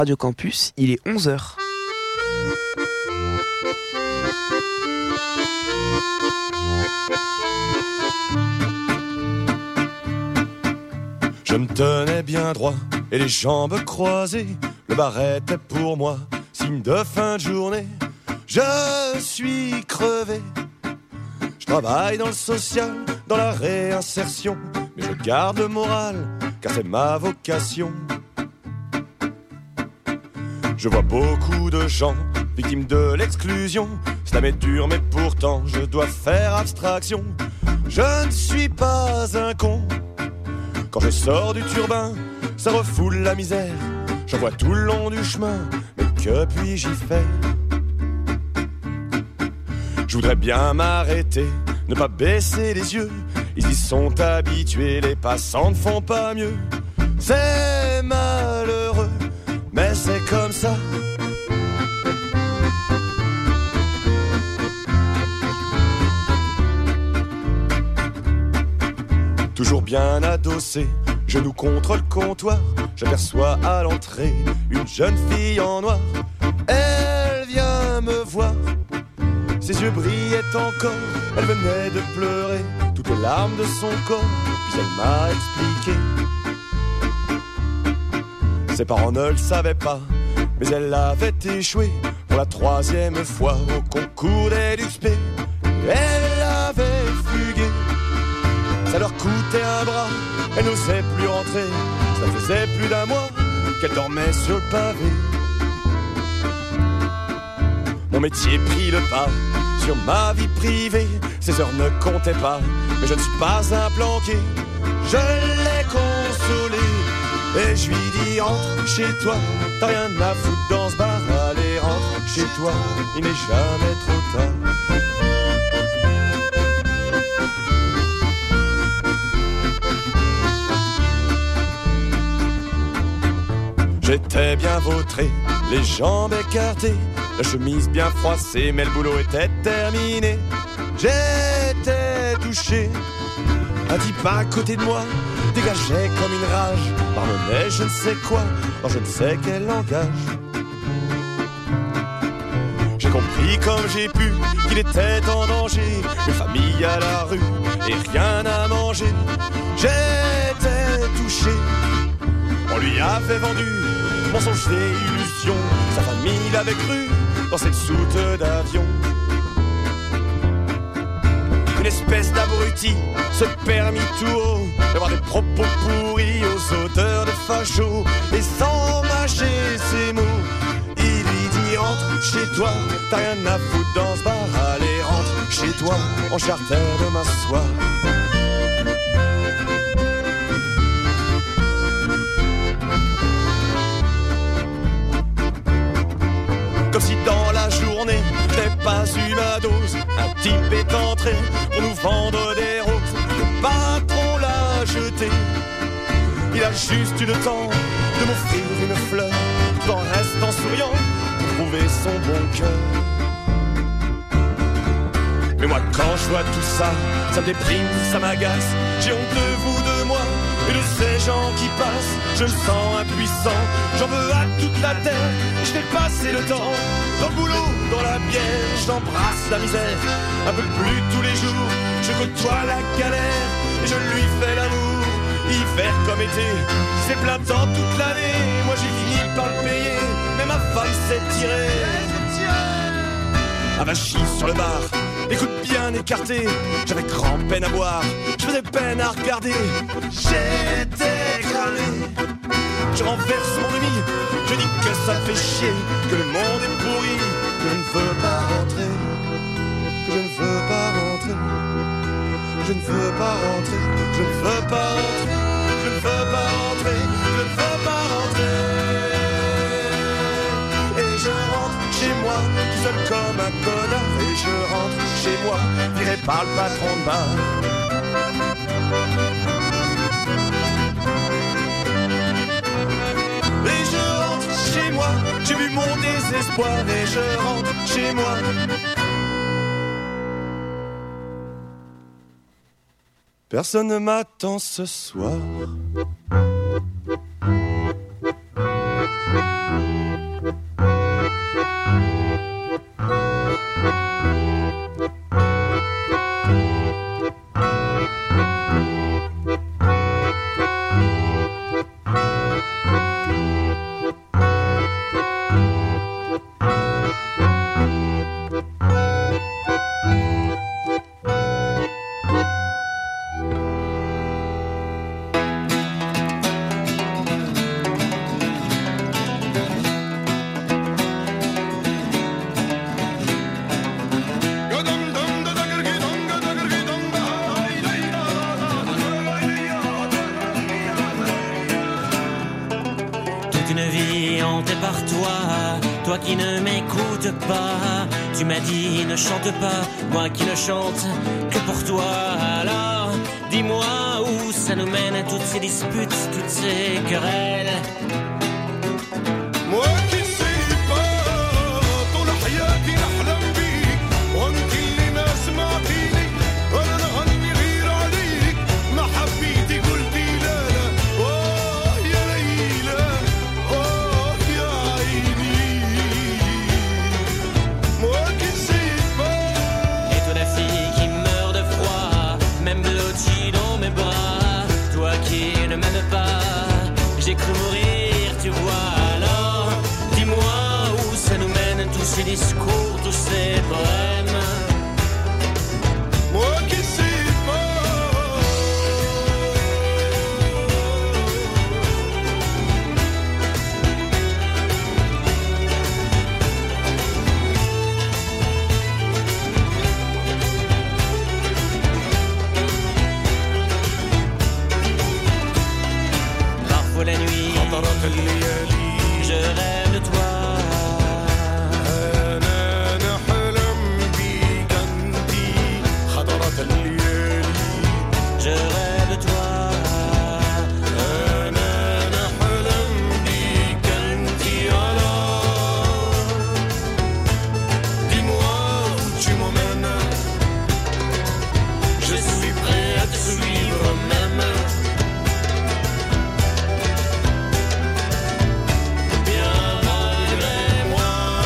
Radio Campus, il est 11h. Je me tenais bien droit et les jambes croisées. Le bar était pour moi signe de fin de journée. Je suis crevé. Je travaille dans le social, dans la réinsertion, mais je garde le moral, car c'est ma vocation. Je vois beaucoup de gens victimes de l'exclusion. Cela m'est dur, mais pourtant je dois faire abstraction. Je ne suis pas un con. Quand je sors du turbin, ça refoule la misère. J'en vois tout le long du chemin, mais que puis-je y faire? Je voudrais bien m'arrêter, ne pas baisser les yeux. Ils y sont habitués, les passants ne font pas mieux. C'est malheureux, mais c'est comme ça. Toujours bien adossé, genoux contre le comptoir, j'aperçois à l'entrée une jeune fille en noir. Elle vient me voir, ses yeux brillaient encore, elle venait de pleurer toutes les larmes de son corps. Puis elle m'a expliqué, ses parents ne le savaient pas, mais elle avait échoué pour la 3e fois au concours des Luxp. Elle avait fugué, ça leur coûtait un bras, elle n'osait plus rentrer. Ça faisait plus d'un mois qu'elle dormait sur le pavé. Mon métier prit le pas sur ma vie privée. Ces heures ne comptaient pas, mais je ne suis pas un planqué. Je l'ai consolé et je lui dis rentre chez toi. T'as rien à foutre dans ce bar, allez rentre chez toi. Il n'est jamais trop tard. J'étais bien vautré, les jambes écartées, la chemise bien froissée, mais le boulot était terminé. J'étais touché, un type à côté de moi dégageait comme une rage, marmonnait je ne sais quoi, dans je ne sais quel langage. J'ai compris comme j'ai pu qu'il était en danger, une famille à la rue et rien à manger. J'étais touché, on lui avait vendu mensonge et illusion, sa famille l'avait cru dans cette soute d'avion. Une espèce d'abruti se permit tout haut d'avoir des propos pourris aux auteurs de fachos. Et sans mâcher ses mots, il lui dit rentre chez toi, t'as rien à foutre dans ce bar, allez rentre chez toi, en charter de m'asseoir. Comme si dans la journée, je n'ai pas eu ma dose. Un type est entré pour nous vendre des roses. Le patron l'a jeté. Il a juste eu le temps de m'offrir une fleur, tout en restant souriant pour trouver son bon cœur. Mais moi quand je vois tout ça, ça me déprime, ça m'agace. J'ai honte de vous, de moi et de ces gens qui passent. Je me sens impuissant, j'en veux à toute la terre. Je vais passer le temps dans le boulot, dans la bière. J'embrasse la misère un peu plus tous les jours. Je côtoie la galère et je lui fais l'amour. Hiver comme été, c'est plein temps toute l'année. Moi j'ai fini par le payer, mais ma femme s'est tirée. Avachi sur le bar, les coudes bien écartés. J'avais grand peine à boire, je faisais peine à regarder. J'étais cramé, je renverse mon demi. Je dis que ça me fait chier, que le monde est pourri, que je ne veux pas rentrer, que je ne veux pas rentrer, je ne veux pas rentrer, je ne veux pas rentrer, je ne veux pas rentrer, je ne veux pas rentrer. Et je rentre chez moi, tout seul comme un connard. Et je rentre chez moi, viré par le patron de bar. Et je rentre chez moi, j'ai vu mon désespoir. Et je rentre chez moi. Personne ne m'attend ce soir. par toi, toi qui ne m'écoutes pas. Tu m'as dit ne chante pas, moi qui ne chante que pour toi. Alors dis-moi où ça nous mène, toutes ces disputes, toutes ces querelles. Moi qui sais pas, طول حياتي أحلم بيك وأنت اللي ما سمعتيني وأنا نغني غير عليك. ما حبيتي قلتي لا لا، أوه يا ليلى أوه يا عيني. Moi qui sais pas. Et toi la fille qui meurt de froid, même blottie dans mes bras. Toi qui ne m'aimes pas, j'ai cru mourir, tu vois. Alors dis-moi où ça nous mène, tous ces discours, tous ces poèmes. Moi qui sais pas. Parfois la nuit, خطرت الليالي je rêve de toi. أنا نحلم بيك أنتي. خطرت الليالي Je rêve de toi. أنا نحلم بيك أنتي. Alors dis-moi où tu m'emmènes. Je suis prêt à te suivre même. Bien malgré moi.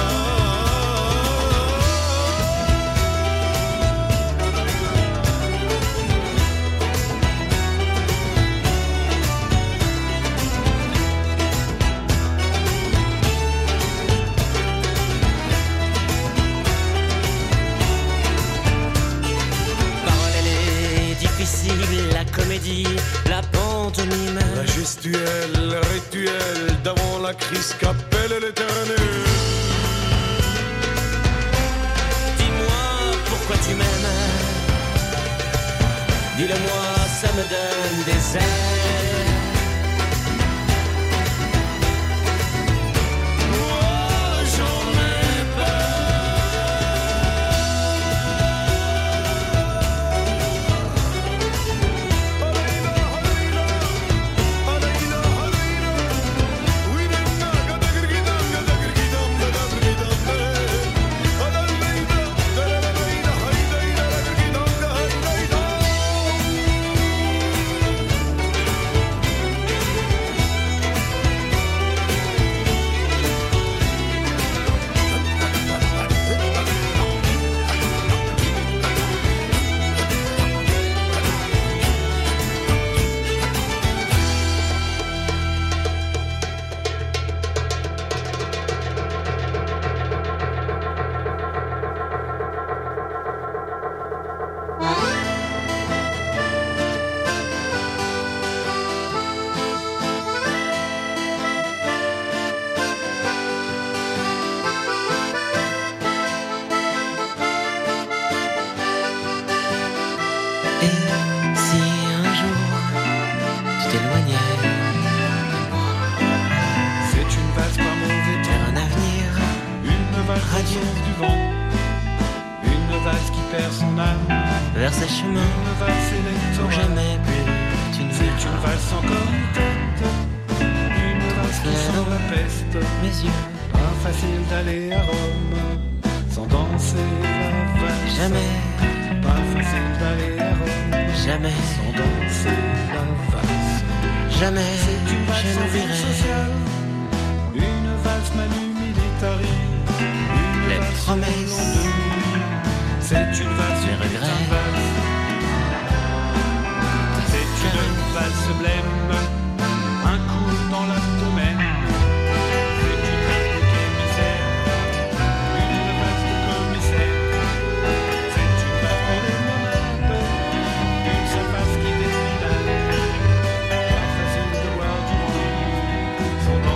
Parole elle est difficile, la comédie, la pantomime. La gestuelle, le rituel d'avant la crise qu'appelle l'éternel. Dis-moi pourquoi tu m'aimes. Dis-le-moi, ça me donne des ailes. Moi j'en ai vers ces chemins pour jamais plus tu ne C'est une valse encore en tête, une valse qui sent la peste. mes yeux. Pas facile d'aller à Rome sans danser la valse. Jamais, Pas facile d'aller à Rome jamais, sans danser la valse. jamais C'est une je valse sans fond n'oublierai social, une valse manu militari, une les valse promesses, au long de nuit. C'est une valse, les une putain regrets. de valse. C'est une valse blême, un coup dans l'abdomen. C'est une valse de commissaire, une valse de commissaire. C'est une valse pour les nomades, une seule valse qui définit l'âge. Pas facile de voir du bruit, sans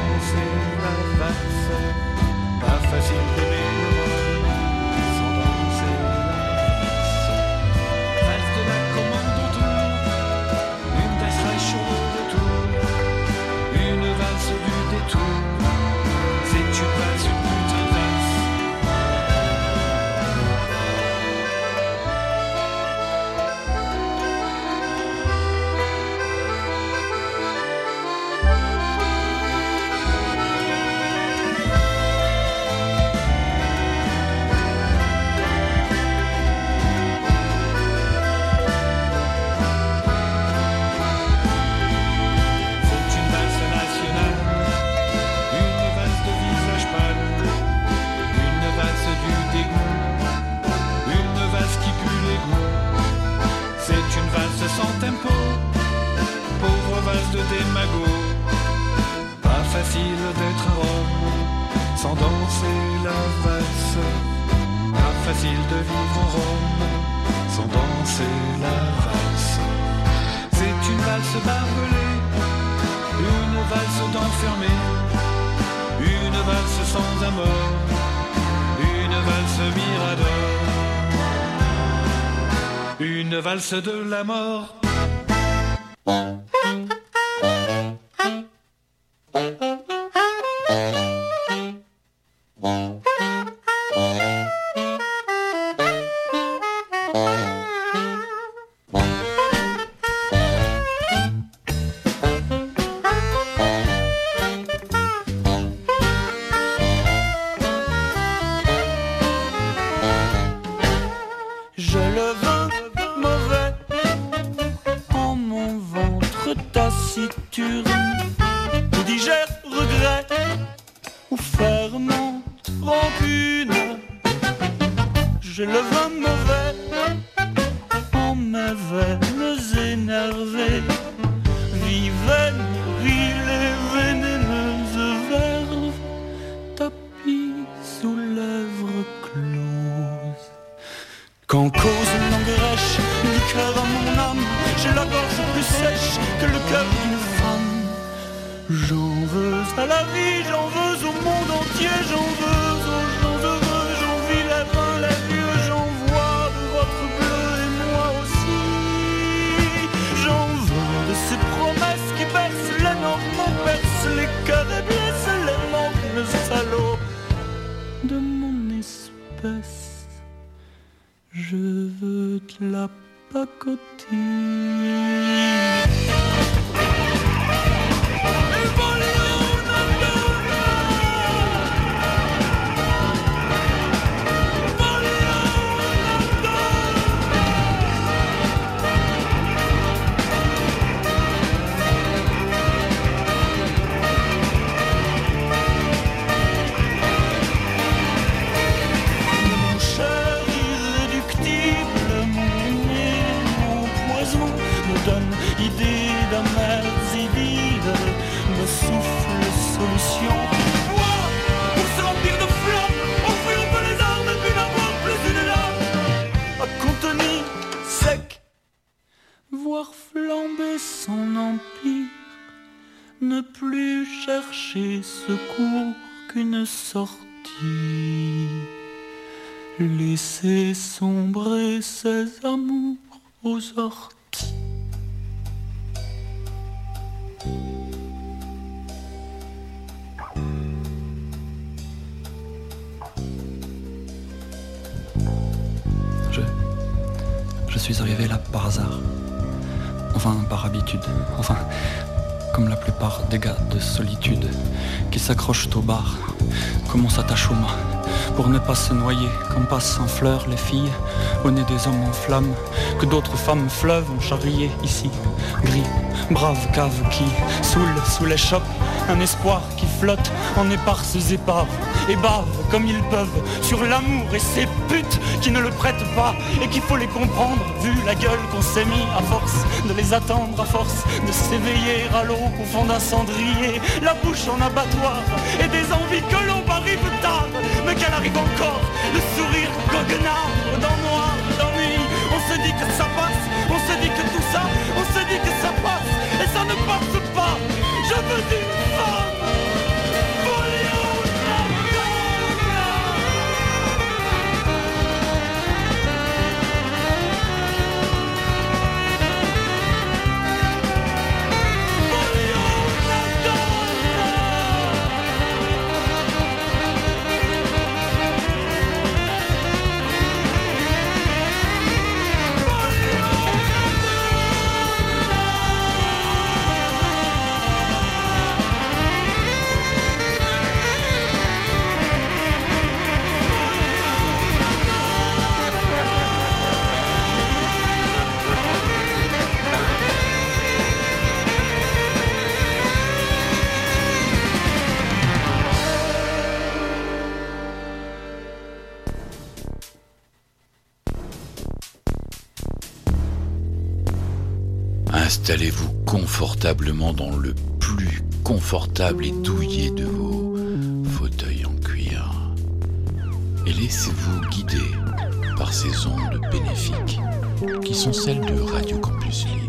danser la valse. Pas facile de vivre en Rome sans danser la valse. C'est une valse barbelée, une valse d'enfermé, une valse sans amour, une valse mirador, une valse de la mort. Secours qu'une sortie, laisser sombrer ses amours aux orties. Je suis arrivé là par hasard, enfin par habitude, enfin comme la plupart des gars de solitude qui s'accrochent au bar, comme on s'attache au mât pour ne pas se noyer quand passent en fleurs les filles au nez des hommes en flammes que d'autres femmes fleuves ont charrié ici. Gris, brave cave qui saoule sous les chocs un espoir qui flotte en éparses épaves et bavent comme ils peuvent sur l'amour et ces putes qui ne le prêtent pas et qu'il faut les comprendre vu la gueule qu'on s'est mis à force de les attendre, à force de s'éveiller à l'eau au fond d'un cendrier, la bouche en abattoir et des envies que l'on arrive tard mais qu'elle arrive encore, le sourire goguenard dans noir, dans nuit. On se dit que ça passe, on se dit que tout ça, on se dit que ça passe et ça ne passe pas. Je veux une femme. Installez-vous confortablement dans le plus confortable et douillet de vos fauteuils en cuir. Laissez-vous guider par ces ondes bénéfiques qui sont celles de Radio Campus Lille.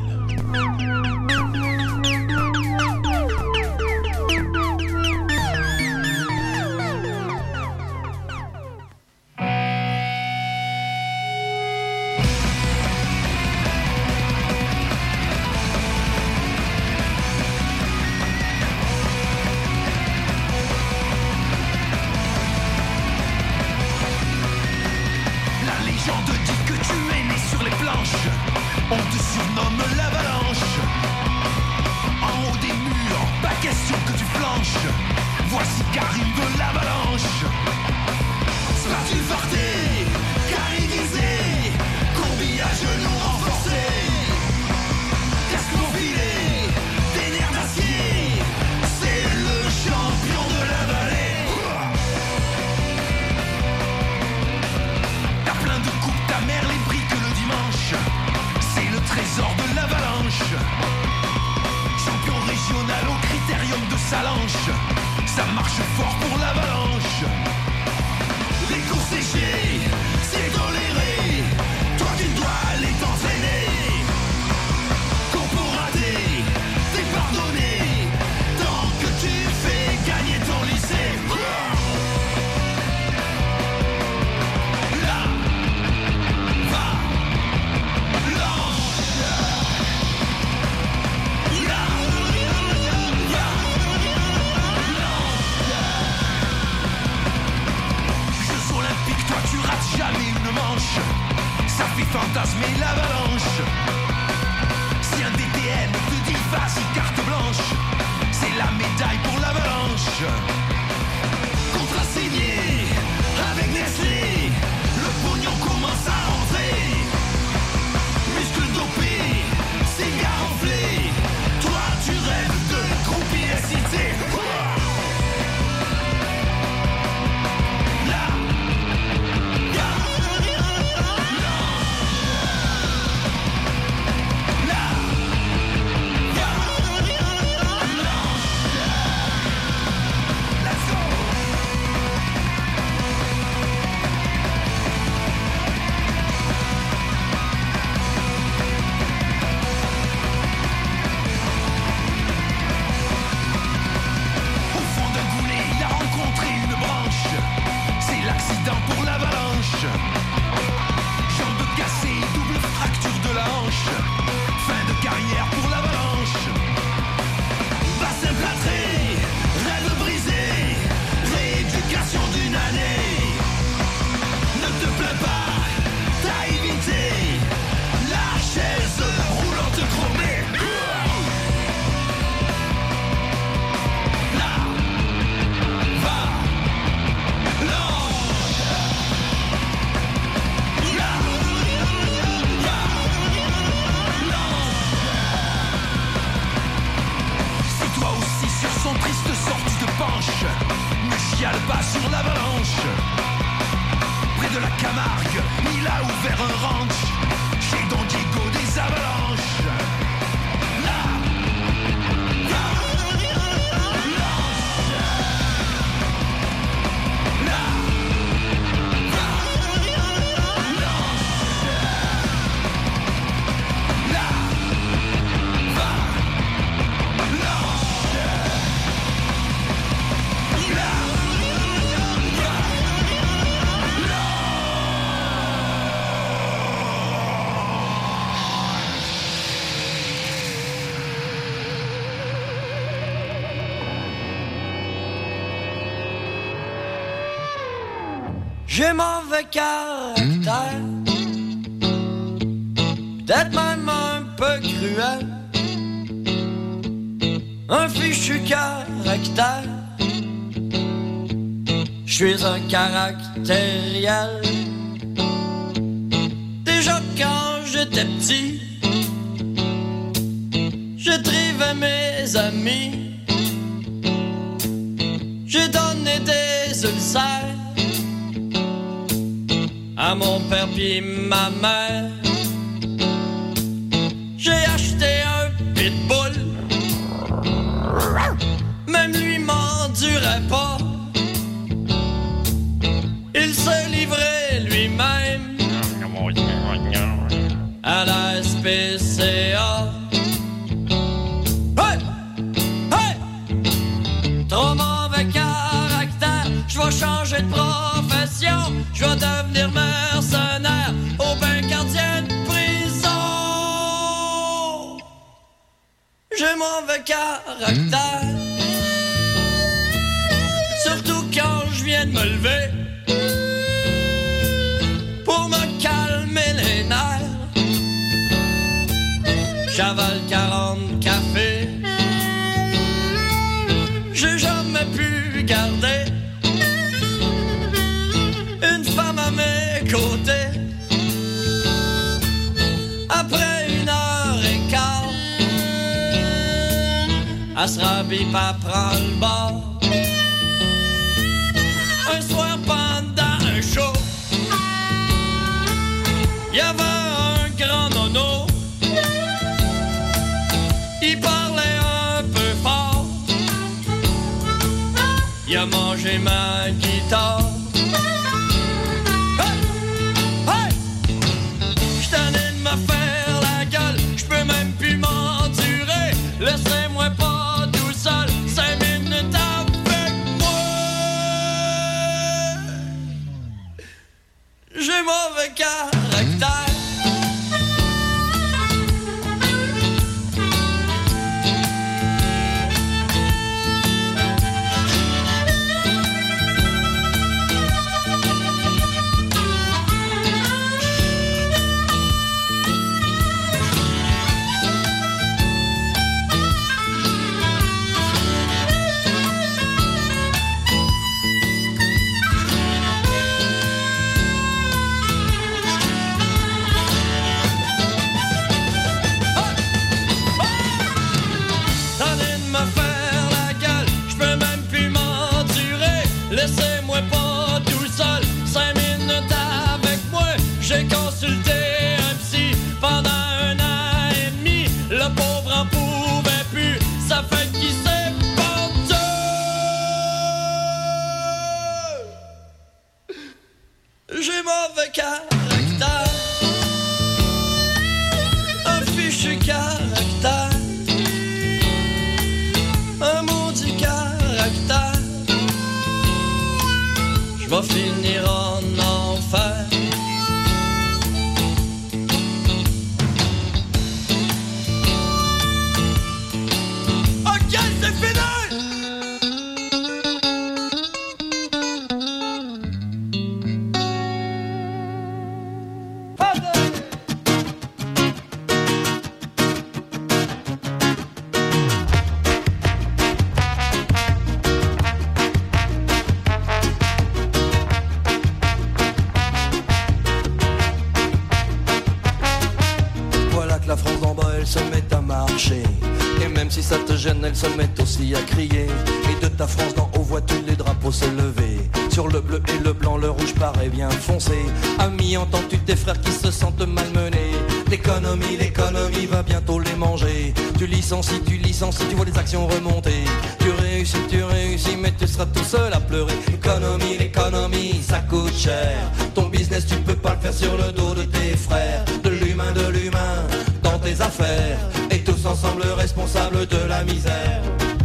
J'ai mauvais caractère, peut-être même un peu cruel, un fichu caractère, je suis un caractériel. Déjà quand j'étais petit, je trivais mes amis, j'ai donné des ulcères à mon père pis ma mère. J'ai acheté un pitbull, même lui m'endurait pas. Il se livrait vais changer de profession, je vais devenir mercenaire au bain gardien de prison. J'ai mauvais caractère, surtout quand je viens de me lever. Pour me calmer les nerfs, j'avale 40 cafés. J'ai jamais pu garder une femme à mes côtés. Après 1h15, elle se rhabille pas prend le bord. Un soir pendant un show, y'avait un grand nono. Il parlait un peu fort. Il a mangé ma guitare. Hey! Hey! J'suis tanné de me faire la gueule, j'peux même plus m'endurer. Laissez-moi pas tout seul 5 minutes avec moi. J'ai mauvais caractère. Laissez-moi pas tout seul 5 minutes avec moi. J'ai consulté un psy pendant 1 an et demi. Le pauvre en pouvait plus, ça fait qu'il s'est pendu. J'ai mauvais caractère, un fichu caractère, un maudit caractère. Va finir en enfer. Ok, c'est fini! La France d'en bas, elle se met à marcher. Et même si ça te gêne, elle se met aussi à crier. Et de ta France d'en haut, vois-tu les drapeaux se lever. Sur le bleu et le blanc, le rouge paraît bien foncé. Ami, entends-tu tes frères qui se sentent malmenés? L'économie va bientôt les manger. Tu licencies, tu vois les actions remonter. Tu réussis, mais tu seras tout seul à pleurer. L'économie, ça coûte cher. Ton business, tu peux pas le faire sur le dos de tes frères. De l'humain dans tes affaires. Et tous ensemble responsables de la misère.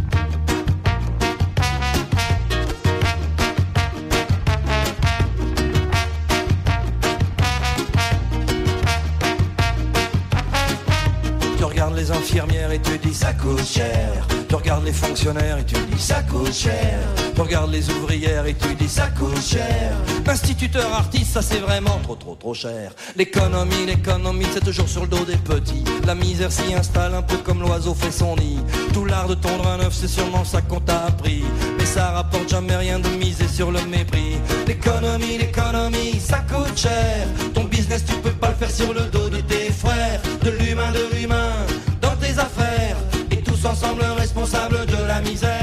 Tu regardes les infirmières et tu dis ça coûte cher. Tu regardes les fonctionnaires et tu dis ça coûte cher. Tu regardes les ouvrières et tu dis ça coûte cher. Instituteur, artiste, ça c'est vraiment trop cher. L'économie, c'est toujours sur le dos des petits. La misère s'y installe un peu comme l'oiseau fait son nid. Tout l'art de tondre un œuf, c'est sûrement ça qu'on t'a appris. Mais ça rapporte jamais rien de miser sur le mépris. L'économie, ça coûte cher. Ton business, tu peux pas le faire sur le dos de tes frères. De l'humain dans tes affaires. Et tous ensemble responsables de la misère.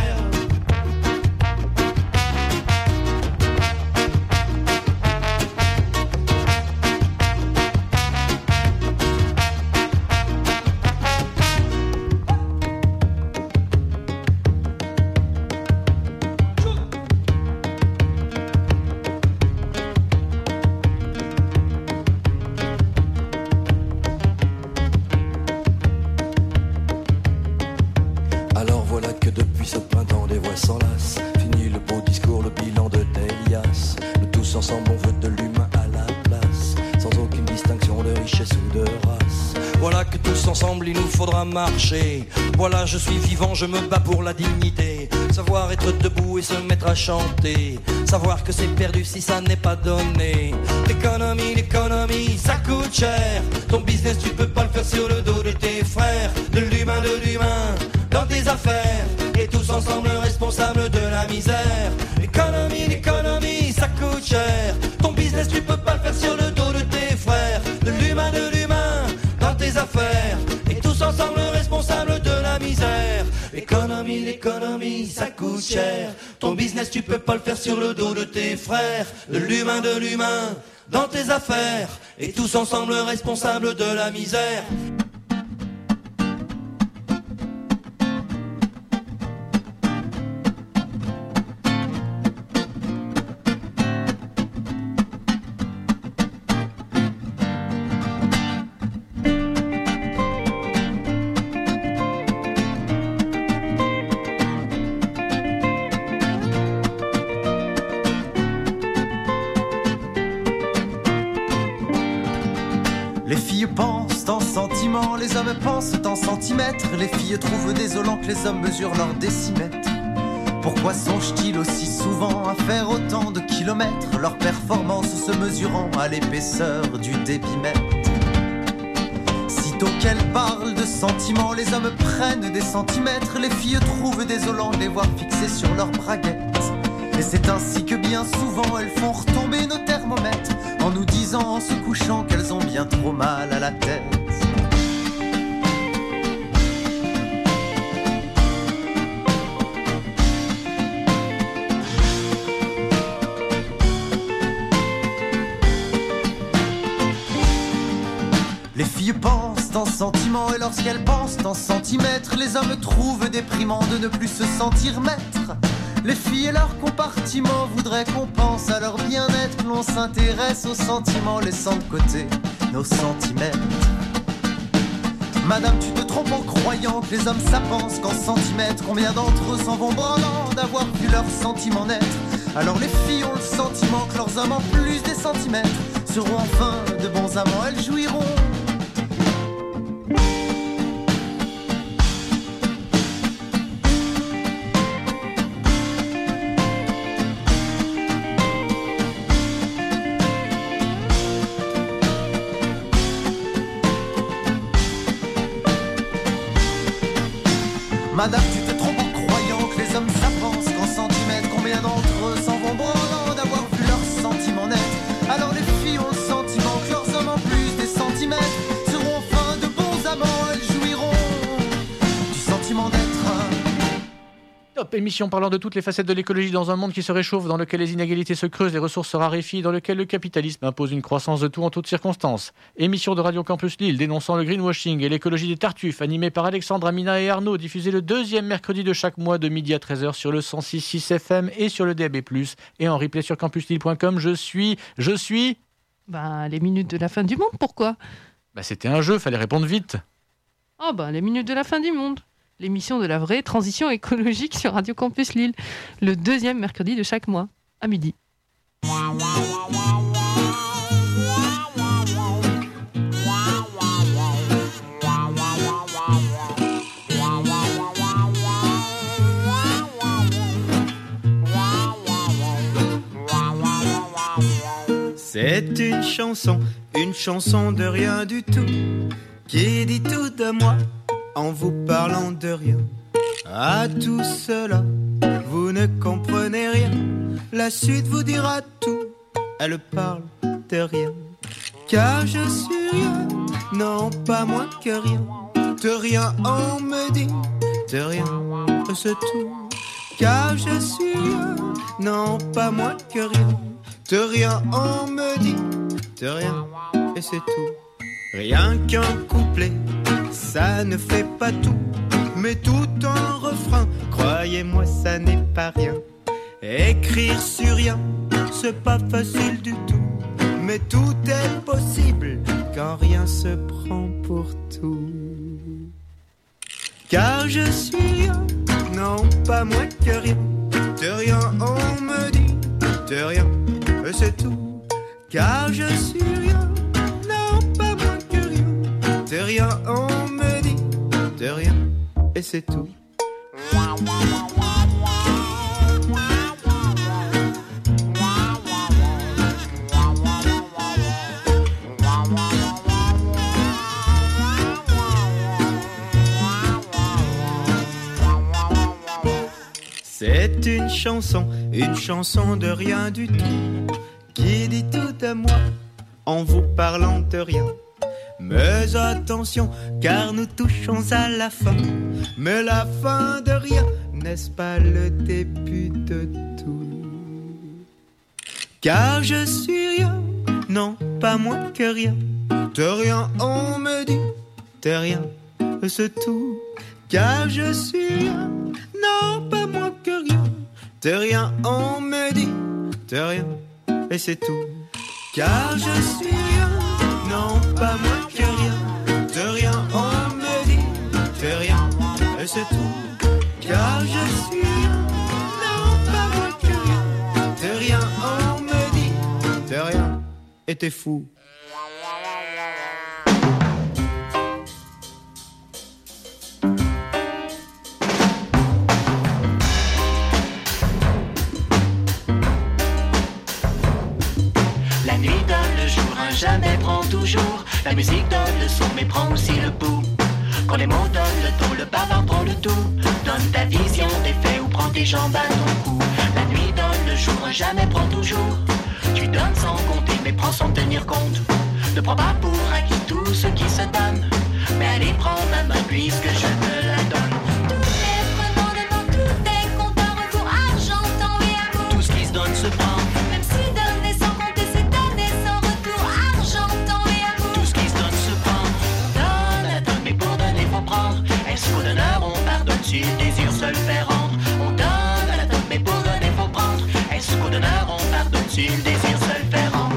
ensemble on veut de l'humain à la place, sans aucune distinction de richesse ou de race. Voilà que tous ensemble il nous faudra marcher. Voilà, je suis vivant, je me bats pour la dignité. Savoir être debout et se mettre à chanter. Savoir que c'est perdu si ça n'est pas donné. L'économie, ça coûte cher. Ton business, tu peux pas le faire sur le dos de tes frères. De l'humain dans tes affaires. Et tous ensemble responsables de la misère. L'économie, ça coûte cher. Ton business, tu peux pas le faire sur le dos de tes frères. De l'humain dans tes affaires. Et tous ensemble responsables de la misère. L'économie, ça coûte cher. Ton business, tu peux pas le faire sur le dos de tes frères. De l'humain dans tes affaires. Et tous ensemble responsables de la misère. Les hommes pensent en centimètres. Les filles trouvent désolant que les hommes mesurent leur décimètre. Pourquoi songent-ils aussi souvent à faire autant de kilomètres, leur performance se mesurant à l'épaisseur du débitmètre? Sitôt qu'elles parlent de sentiments, les hommes prennent des centimètres. Les filles trouvent désolant de les voir fixés sur leurs braguettes. Et c'est ainsi que bien souvent elles font retomber nos thermomètres, en nous disant en se couchant qu'elles ont bien trop mal à la tête. Les filles pensent en sentiments et lorsqu'elles pensent en centimètres, les hommes trouvent déprimant de ne plus se sentir maîtres. Les filles et leurs compartiments voudraient qu'on pense à leur bien-être, que l'on s'intéresse aux sentiments laissant de côté nos centimètres. Madame, tu te trompes en croyant que les hommes ça pense qu'en centimètres. Combien d'entre eux s'en vont branlant d'avoir vu leurs sentiments naître? Alors les filles ont le sentiment que leurs hommes en plus des centimètres seront enfin de bons amants, elles jouiront. Madame, tu te trompes en croyant que les hommes ça pensent qu'en centimètres. Combien d'entre eux s'en vont branlant d'avoir vu leurs sentiments naître? Alors les filles ont le sentiment que leurs hommes en plus des centimètres seront enfin de bons amants, elles jouiront du sentiment d'être. Top émission parlant de toutes les facettes de l'écologie dans un monde qui se réchauffe, dans lequel les inégalités se creusent, les ressources se raréfient, dans lequel le capitalisme impose une croissance de tout en toutes circonstances. Émission de Radio Campus Lille dénonçant le greenwashing et l'écologie des tartuffes, animée par Alexandre, Amina et Arnaud, diffusée le deuxième mercredi de chaque mois de midi à 13h sur le 106.6 FM et sur le DAB+, et en replay sur campuslille.com. Je suis... les minutes de la fin du monde, pourquoi? C'était un jeu, fallait répondre vite. Les minutes de la fin du monde. L'émission de la vraie transition écologique sur Radio Campus Lille, le deuxième mercredi de chaque mois, à midi. C'est une chanson de rien du tout, qui dit tout de moi en vous parlant de rien. À tout cela, vous ne comprenez rien. La suite vous dira tout, elle parle de rien. Car je suis rien, non pas moins que rien. De rien on me dit, de rien c'est tout. Car je suis rien, non pas moins que rien. De rien on me dit, de rien et c'est tout. Rien qu'un couplet, ça ne fait pas tout. Mais tout un refrain, croyez-moi ça n'est pas rien. Écrire sur rien, c'est pas facile du tout. Mais tout est possible quand rien se prend pour tout. Car je suis rien, non pas moins que rien. De rien on me dit, de rien c'est tout. Car je suis rien, non pas moins que rien. T'es rien, on me dit, t'es rien, et c'est tout. C'est une chanson de rien du tout, qui dit tout à moi, en vous parlant de rien. Mais attention, car nous touchons à la fin, mais la fin de rien, n'est-ce pas le début de tout? Car je suis rien, non pas moins que rien. T'es rien, on me dit, t'es rien, c'est tout. Car je suis rien, non pas moins que rien. T'es rien, on me dit, t'es rien, et c'est tout. Car je suis rien, non pas moins que rien. T'es rien, on me dit, t'es rien, et c'est tout. Car je suis rien, non pas moins que rien. T'es rien, on me dit, t'es rien, et t'es fou. Jamais prend toujours. La musique donne le son mais prend aussi le pouls. Quand les mots donnent le ton, le bavard prend le tout. Donne ta vision des faits ou prends tes jambes à ton cou. La nuit donne le jour, jamais prend toujours. Tu donnes sans compter mais prends sans tenir compte. Ne prends pas pour acquis tout ce qui se donne, mais allez prends ma main puisque je te la donne. Tout est prenant de nom, tout est compte à rebours, argent, temps et amour. Tout ce qui se donne se prend. Même si donner sans compter c'est donner sans retour, argent, temps et amour. Tout ce qui se donne se prend. On donne, mais pour donner faut prendre. Est-ce qu'au donneur on pardonne si le désir se le fait rendre? On donne, mais pour donner faut prendre. Est-ce qu'au donneur on pardonne si le désir se le fait rendre?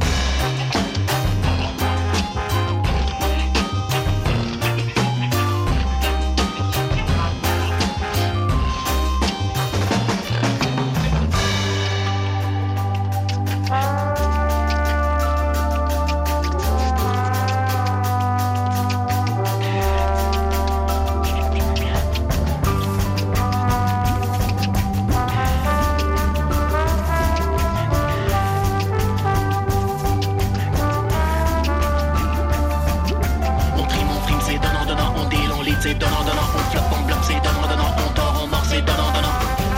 C'est donnant, donnant, on floppe, on bloque, c'est donnant, donnant, on dort, on mord, c'est donnant, donnant.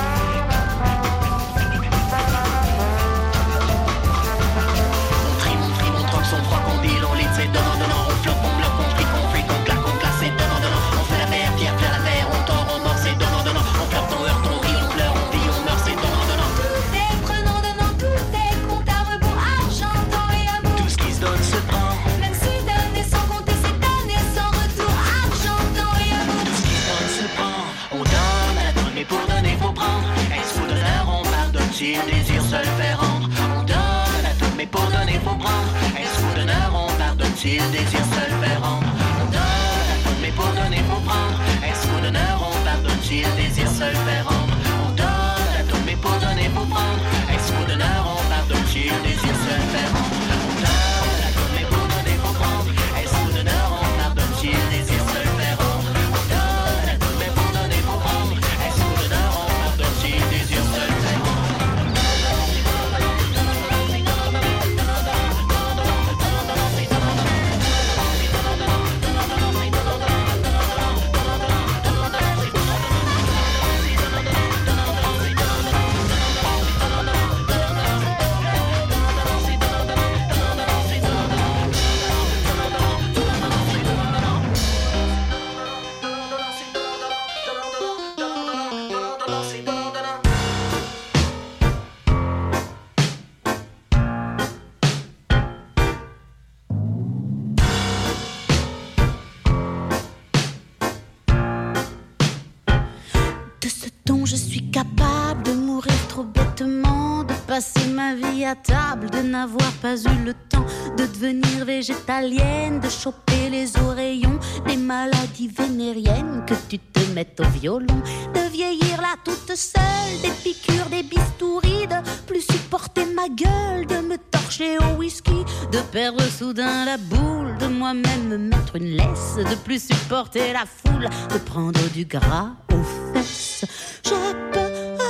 On troque son froid, qu'on deal, on lit, c'est donnant, donnant, on floppe, on bloque, on fric, on claque, on classe, c'est donnant, donnant. On fait la terre, pierre, faire la terre, on dort, on mord, c'est donnant, donnant. On pleure, on heurte, on rit, on pleure, on vit, on meurt, c'est donnant, donnant. Tout est prenant, donnant, tout est compte à rebours, argent, temps et amour. Tout ce qui se donne se prend. Même si donner sans compter c'est donner sans retour, argent, temps et amour. Tout ce qui se donne se prend. On donne à la donne, mais pour donner faut prendre. Est-ce qu'au donneur on pardonne si le désir se le fait rendre? On donne à la donne, mais pour donner faut prendre. Est-ce qu'au donneur on pardonne si le désir se le fait rendre? On donne à la donne, mais pour donner faut prendre. Est-ce qu'au donneur on pardonne si le désir se le fait rendre? On donne à la donne, mais pour donner faut prendre. Est-ce qu'au donneur on pardonne si le désir se le fait rendre? On donne à la donne, mais pour donner faut prendre. Est-ce qu'au donneur on pardonne si le désir se le fait rendre? On donne à la donne, mais pour donner faut prendre. Est-ce qu'au donneur on pardonne si le désir se le fait rendre? passer ma vie à table, de n'avoir pas eu le temps de devenir végétalienne, de choper les oreillons des maladies vénériennes, que tu te mettes au violon, de vieillir là toute seule, des piqûres, des bistouris, de plus supporter ma gueule, de me torcher au whisky, de perdre soudain la boule, de moi-même me mettre une laisse, de plus supporter la foule, de prendre du gras aux fesses. J'ai peur.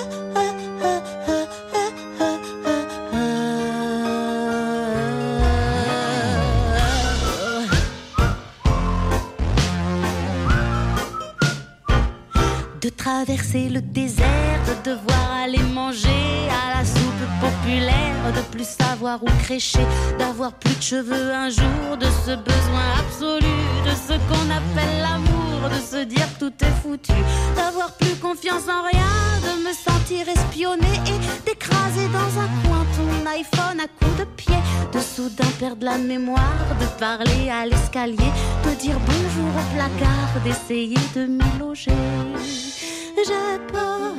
De traverser le désert, de devoir aller manger à la soupe populaire, de plus savoir où crécher, d'avoir plus de cheveux un jour, de ce besoin absolu, de ce qu'on appelle l'amour, de se dire que tout est foutu, d'avoir plus confiance en rien, de me sentir espionnée et d'écraser dans un coin ton iPhone à coups de pied, de soudain perdre la mémoire, de parler à l'escalier, de dire bonjour au placard, d'essayer de m'y loger. J'ai peur,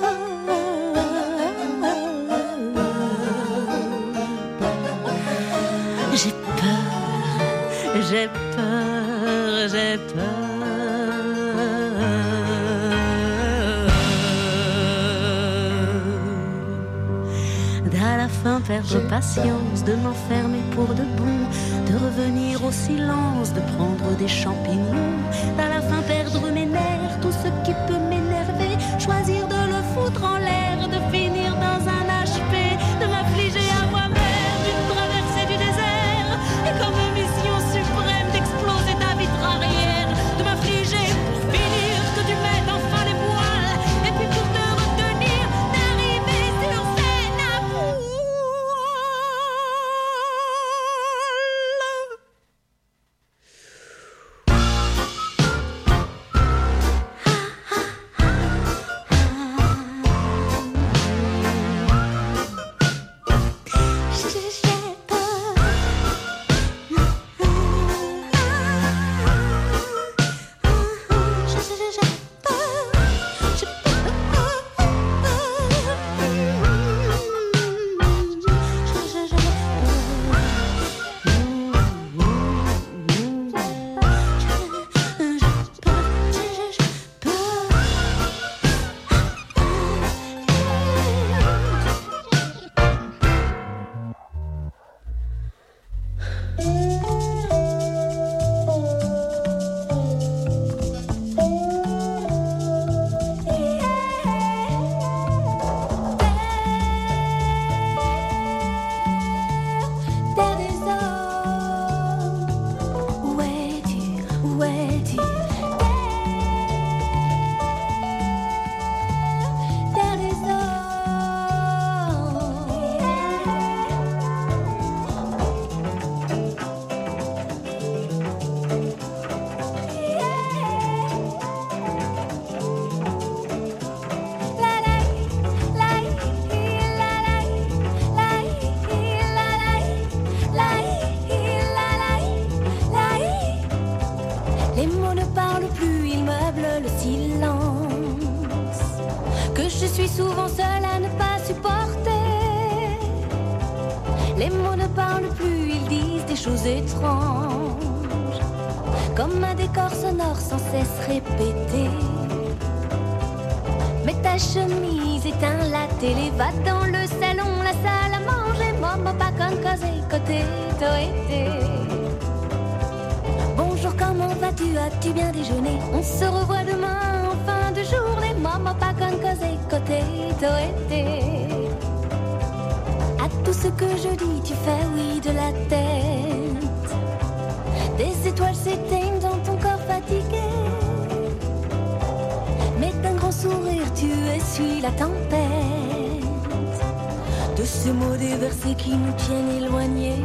j'ai peur, j'ai peur, j'ai peur d'à la fin perdre patience, de m'enfermer pour de bon, de revenir au silence, de prendre des champignons, d'à la fin perdre mes nerfs, tout ce qui peut m'énerver, choisir de le foutre en l'air, de finir dans un HP, de m'affliger à moi-même, d'une traversée du désert, et comme mission suprême d'exploser ta vitre arrière, de m'affliger pour finir, que tu mettes enfin les voiles, et puis pour te retenir, d'arriver sur scène à bout. Les mots ne parlent plus, ils disent des choses étranges, comme un décor sonore sans cesse répété. Mets ta chemise, éteins la télé, va dans le salon, la salle à manger, maman pas comme causé, côté toité. Bonjour, comment vas-tu, as-tu bien déjeuné? On se revoit demain en fin de journée, maman pas comme causé, côté toité. À tout ce que je dis, tu fais oui de la tête. Des étoiles s'éteignent dans ton corps fatigué, mais d'un grand sourire tu essuies la tempête de ces mots déversés qui nous tiennent éloignés.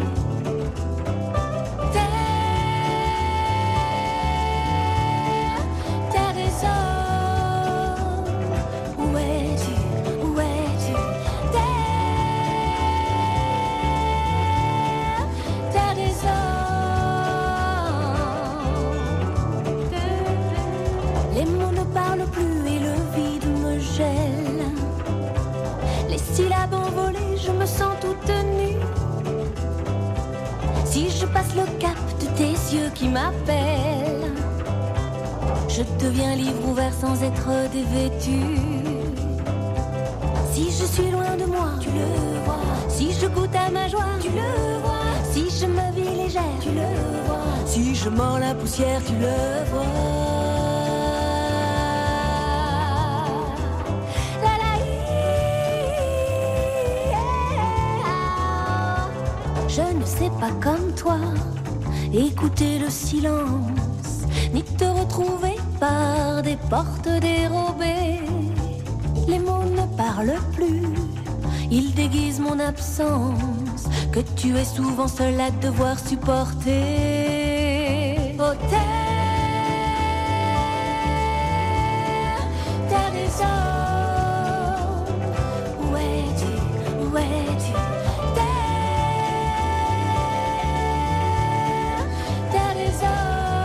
Les syllabes envolées, je me juste le cap de tes yeux qui m'appelle. Je deviens livre ouvert sans être dévêtu. Si je suis loin de moi, tu le vois. Si je goûte à ma joie, tu le vois. Si je me vis légère, tu le vois. Si je mords la poussière, tu le vois. La la je ne sais pas comme toi écouter le silence, ni te retrouver par des portes dérobées. Les mots ne parlent plus, ils déguisent mon absence, que tu es souvent seul à devoir supporter. Oh terre des hommes, où es-tu, où es-tu? Terre des hommes.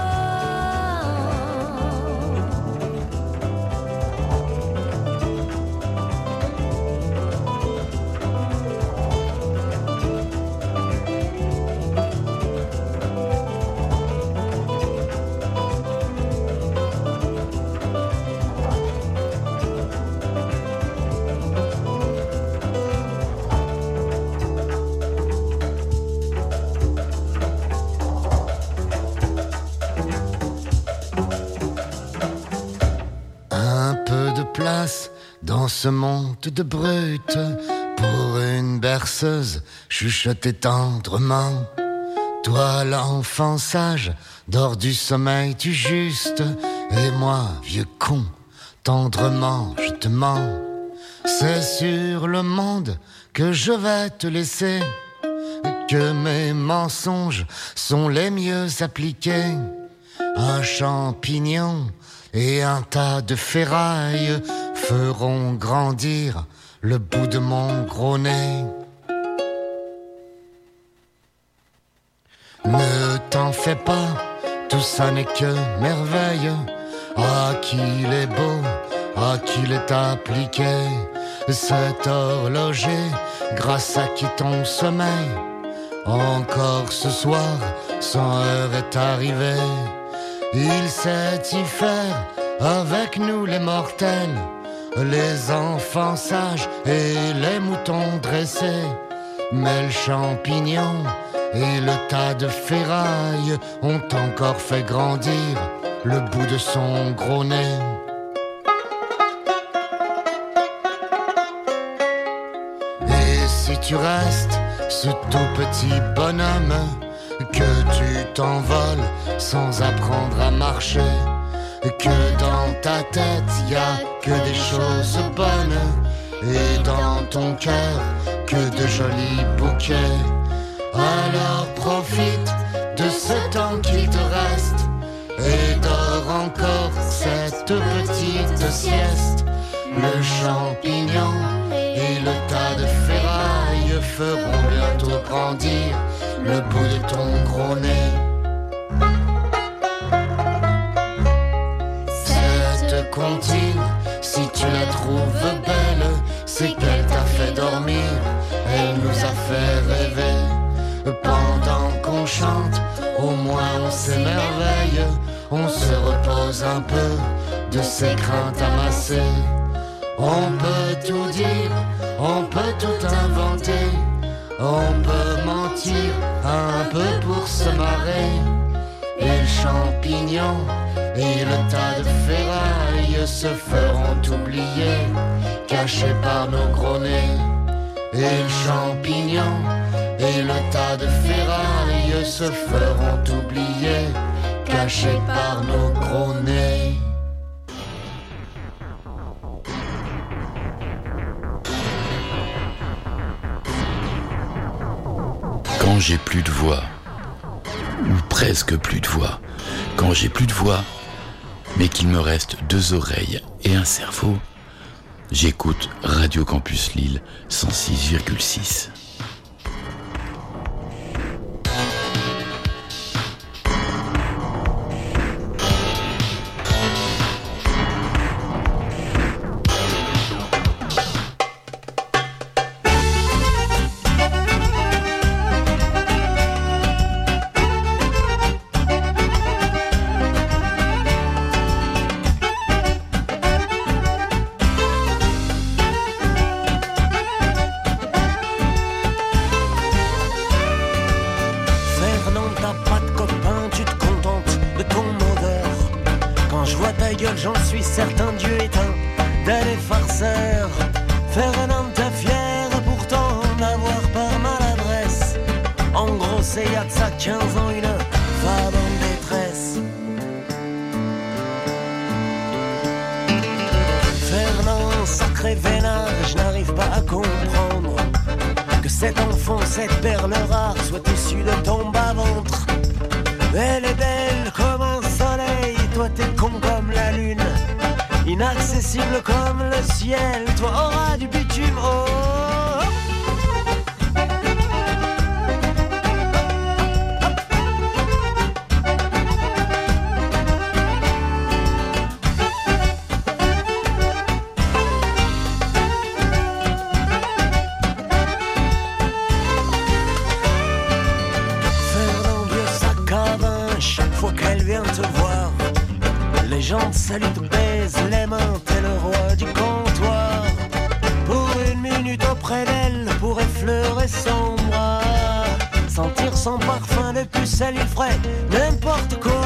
Dans ce monde de brutes, pour une berceuse, chuchoter tendrement. Toi l'enfant sage, dors du sommeil tu juste, et moi, vieux con, tendrement je te mens. C'est sur le monde que je vais te laisser, que mes mensonges sont les mieux appliqués. Un champignon et un tas de ferraille feront grandir le bout de mon gros nez. Ne t'en fais pas, tout ça n'est que merveille. Ah qu'il est beau, ah qu'il est appliqué, cet horloger grâce à qui ton sommeil encore ce soir 100 heures est arrivé. Il sait y faire avec nous les mortels, les enfants sages et les moutons dressés. Mais le champignon et le tas de ferraille ont encore fait grandir le bout de son gros nez. Et si tu restes ce tout petit bonhomme, que tu t'envoles sans apprendre à marcher, que dans ta tête y a que des choses bonnes, et dans ton cœur que de jolis bouquets, alors profite de ce temps qui te reste et dors encore cette petite sieste. Le champignon et le tas de ferraille feront bientôt grandir le bout de ton gros nez. Cette comptine, si tu la trouves belle, c'est qu'elle t'a fait dormir, elle nous a fait rêver. Pendant qu'on chante, au moins on s'émerveille, on se repose un peu de ses craintes amassées. On peut tout dire, on peut tout inventer, on peut mentir un peu pour se marrer. Et le champignon et le tas de ferraille se feront oublier, cachés par nos gros nez. Et le champignon et le tas de ferraille se feront oublier, cachés par nos gros nez. Quand j'ai plus de voix, ou presque plus de voix, quand j'ai plus de voix, mais qu'il me reste 2 oreilles et un cerveau, j'écoute Radio Campus Lille 106,6. gueule, j'en suis certain, Dieu est un des farceurs. Fernand est fier pourtant d'avoir par maladresse engrossé il y a de ça 15 ans une femme en détresse. Fernand, sacré vénard, je n'arrive pas à comprendre que cet enfant, cette perle rare soit issue de ton bas-ventre. Elle est belle comme un soleil, toi t'es con comme la lune, inaccessible comme le ciel, toi auras du bitume, oh. Les gens te saluent, te baisent les mains, t'es le roi du comptoir. Pour une minute auprès d'elle, pour effleurer son bras, sentir son parfum de pucelle, il ferait n'importe quoi.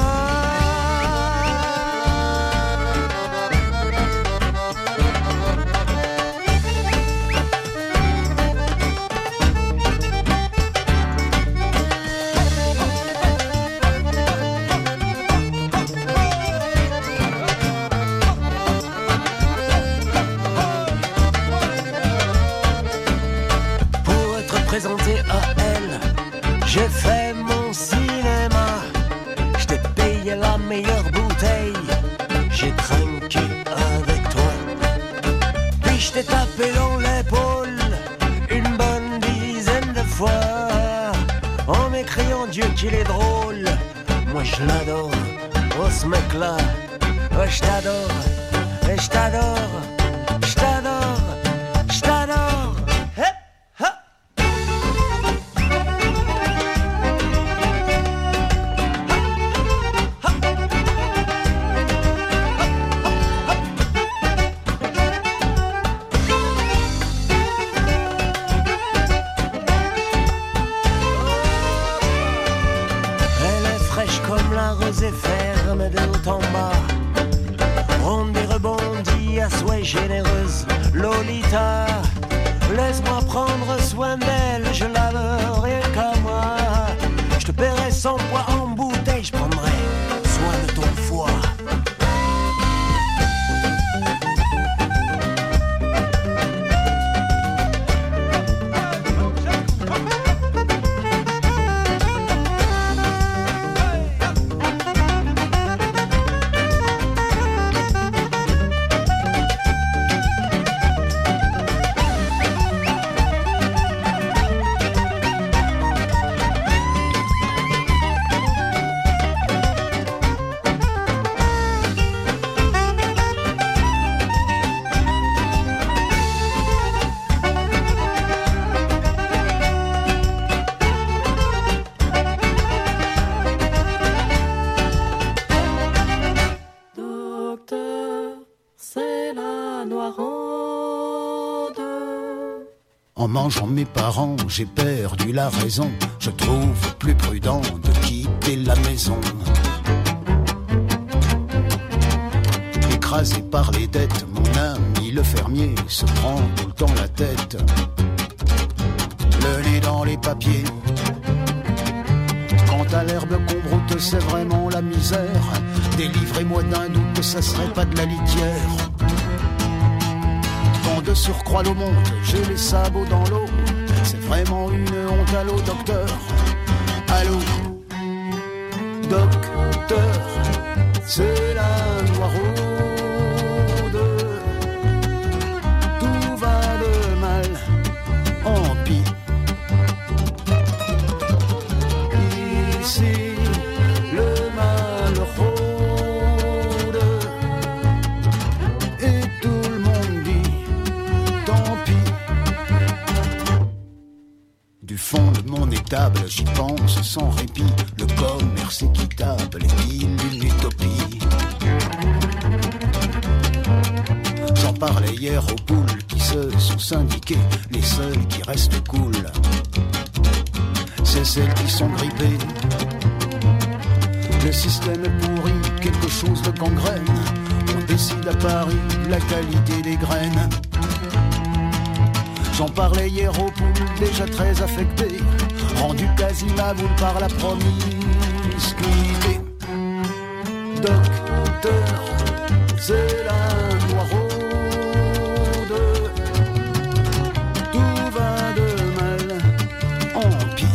Présenté à elle, j'ai fait mon cinéma, je t'ai payé la meilleure bouteille, j'ai trinqué avec toi, puis je t'ai tapé dans l'épaule une bonne dizaine de fois, en m'écriant Dieu qu'il est drôle, moi je l'adore, oh ce mec là, oh je t'adore, et je t'adore, je t'adore, je t'adore. Ferme de haut en bas, ronde et rebondit, à souhait généreuse, Lolita. Laisse-moi prendre soin d'elle, je la veux rien qu'à moi. Je te paierai son poids en bouteille, je prendrai soin de ton foie. En mangeant mes parents, j'ai perdu la raison. Je trouve plus prudent de quitter la maison. Écrasé par les dettes, mon ami le fermier se prend tout le temps la tête. Le nez dans les papiers. Quant à l'herbe qu'on broute, c'est vraiment la misère. Délivrez-moi d'un doute, ça serait pas de la litière. De surcroît l'eau monte, j'ai les sabots dans l'eau. C'est vraiment une honte, allô docteur. Allô docteur, c'est la noiraude. Tout va de mal en pis. Ici le mal rôde et tout le monde dit tant pis. Du fond de mon étable, j'y pense sans répit. Le commerce équitable est-il une utopie? J'en parlais hier aux poules qui se sont syndiquées. Les seules qui restent cool, c'est celles qui sont grippées. Le système est pourri, quelque chose le gangrène. On décide à Paris la qualité des graines. J'en parlais hier aux poules, déjà très affectées, rendu quasi maboule par la promiscuité. Docteur, c'est la noiraude. Tout va de mal en pire.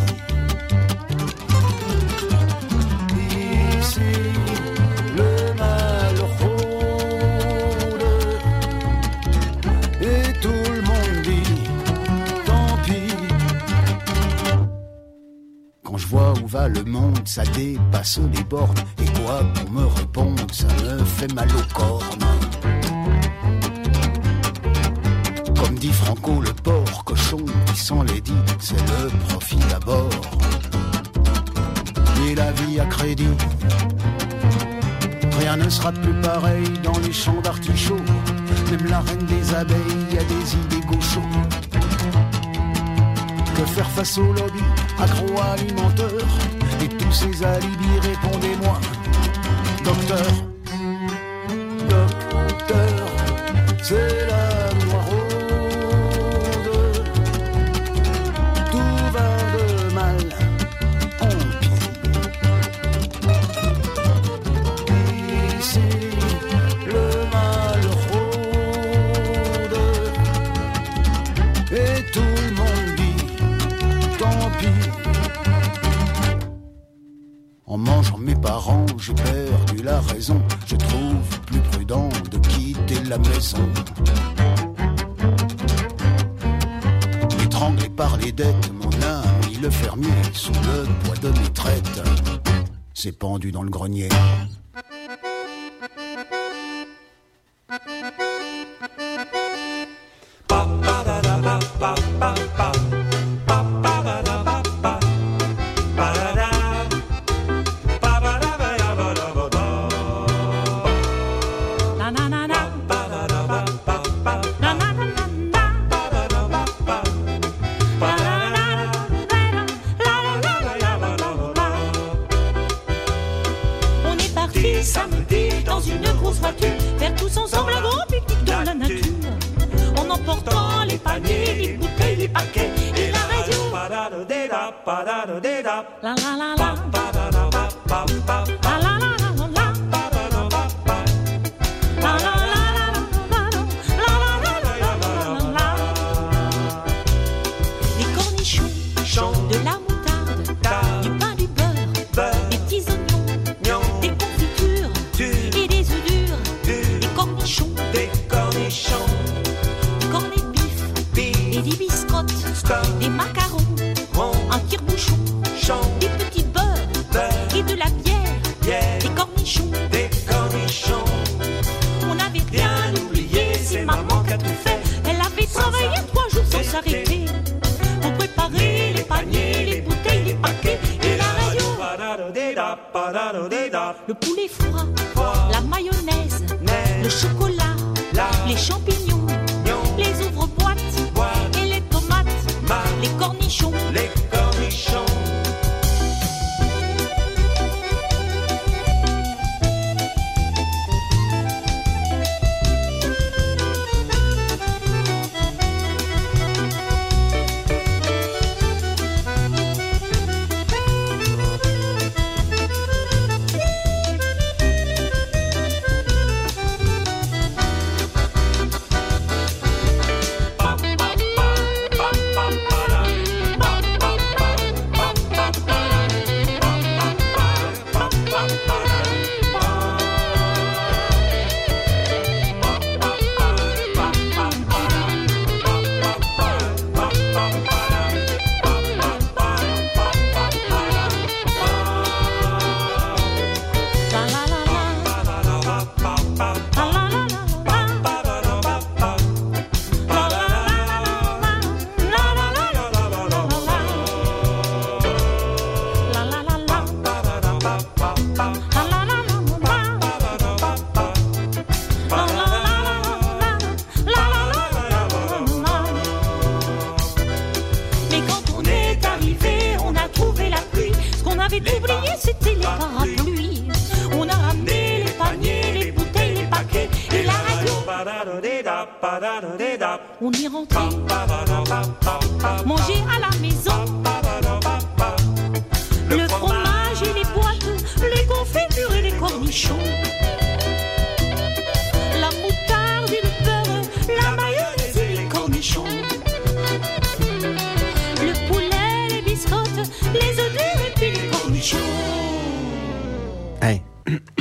Ici, le mal rôde. Et tout le monde dit tant pis. Quand je vois où va le monde, ça dépasse les bornes. Et quoi pour me répondre, ça me fait mal aux cornes. Comme dit Franco, le porc cochon qui s'enlaidit, c'est le profit d'abord. Et la vie à crédit. Rien ne sera plus pareil dans les champs d'artichauts. Même la reine des abeilles a des idées gauchos. Que faire face au lobby agroalimentaire et tous ces alibis, répondez-moi. Docteur, docteur, c'est la noiraude. Tout va de mal en pire. Ici, le mal rôde. Et tout le monde dit tant pis. En mangeant mes parents, j'ai perdu la raison. Je trouve plus prudent de quitter la maison. Étranglé par les dettes, mon ami le fermier, sous le poids de mes traites, s'est pendu dans le grenier. Le poulet froid, la mayonnaise, le chocolat, les champignons, les ouvre-boîtes et les tomates, les cornichons, On y rentrait, manger à la maison. Le fromage et les boîtes, les confitures et les cornichons. La moutarde et le beurre, la mayonnaise et les cornichons. Le poulet, les biscottes, les œufs durs et puis les cornichons. Hey.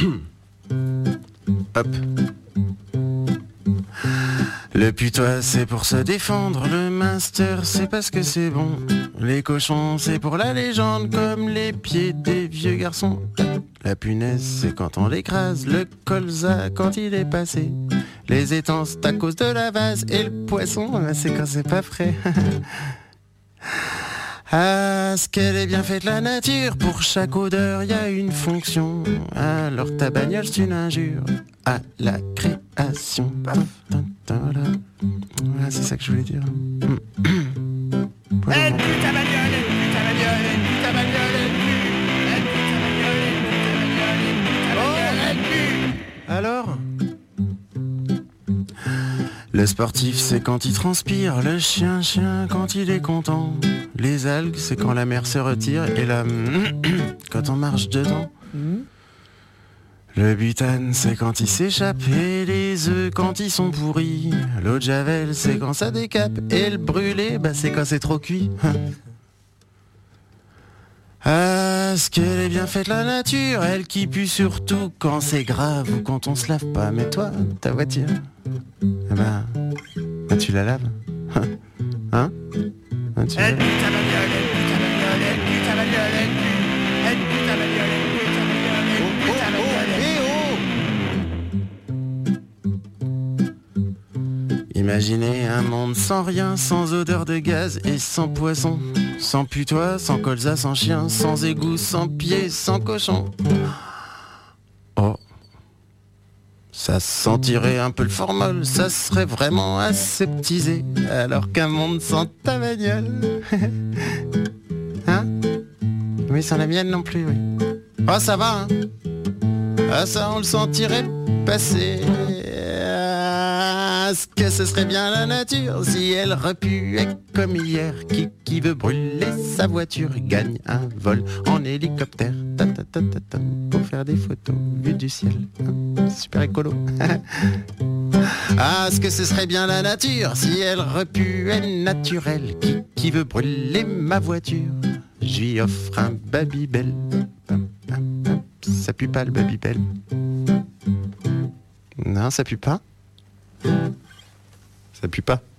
Hop. Le putois c'est pour se défendre, le master c'est parce que c'est bon. Les cochons c'est pour la légende, comme les pieds des vieux garçons. La punaise c'est quand on l'écrase, le colza quand il est passé. Les étangs c'est à cause de la vase, et le poisson c'est quand c'est pas frais. Ah, ce qu'elle est bien faite la nature, pour chaque odeur y a une fonction. Alors ta bagnole c'est une injure à la création. Voilà, c'est ça que je voulais dire. Elle pue ta bagnole, elle pue ta bagnole, elle pue ta bagnole, elle pue ta bagnole, elle pue. Alors ? Le sportif c'est quand il transpire, le chien quand il est content. Les algues c'est quand la mer se retire, et là quand on marche dedans. Le butane c'est quand il s'échappe, et les œufs quand ils sont pourris. L'eau de javel c'est quand ça décape, et le brûlé c'est quand c'est trop cuit. Ah, ce qu'elle est bien faite la nature, elle qui pue surtout quand c'est grave ou quand on se lave pas. Mais toi, ta voiture, tu la laves. Hein? Elle pue ta bagnole, elle pue ta bagnole, elle pue ta bagnole, elle pue. Elle pue ta bagnole, elle pue ta bagnole, elle pue ta bagnole. Imaginez un monde sans rien, sans odeur de gaz et sans poisson, sans putois, sans colza, sans chien, sans égout, sans pied, sans cochon. Oh, ça sentirait un peu le formol, ça serait vraiment aseptisé, alors qu'un monde sans ta bagnole. Hein? Oui, sans la mienne non plus, oui. Oh, ça va, hein? Ah, ça, on le sentirait passer. Ah, ce que ce serait bien la nature si elle repuait comme hier. Qui veut brûler sa voiture gagne un vol en hélicoptère pour faire des photos vues du ciel. Super écolo. Ah, ce que ce serait bien la nature si elle repuait naturelle. Qui veut brûler ma voiture, je lui offre un Babybel. Ça pue pas le Babybel? Non, ça pue pas. Ça pue pas.